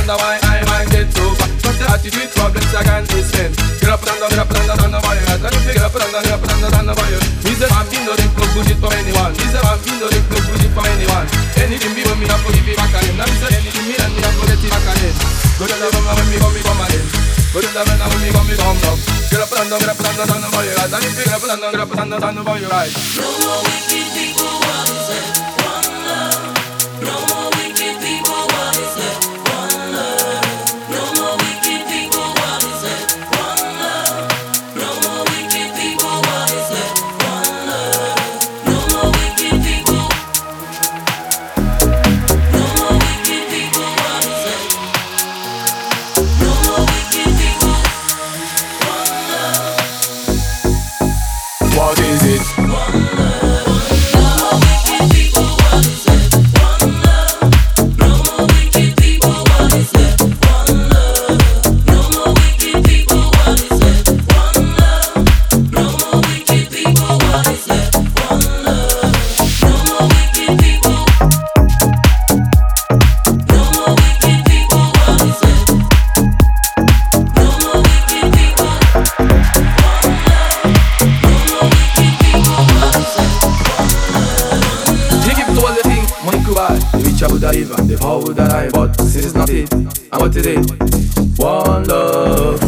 wonder why I might get so fat. Cause the attitude problems I can't listen. Get up and down, get up and down, down the fire. And if you get up and down, get up and down, down the fire. Me say I'm in no take no bullshit from anyone. Me say I'm in no take no bullshit from anyone. Anything me want me have to give it back at him. Now me say anything me and me have to get it back at him. Go to the room when me come at him. Go to the room when me come down. Get up and down, get up and down, down the fire. And if you get up and down, get up and down, down the fire. Right. No more wicked people, what is it? One love. No more wicked people, what is it? One love. No more wicked people, what is it? One love. No more wicked people, what is it? One love. No more wicked people. No more wicked people, what is it? No more wicked people. One love. What is it? One love. No more wicked people, what is it? One love. No more wicked people, what is it? One love. No more wicked people, what is it? One love. No more wicked people, what is it? One love. No more wicked people. No more wicked people, what is it? No more wicked people. One love. No more wicked people, what is it? She give to all the things money could buy. The rich I would have, the power would I, but this is not it. And what it is? One love.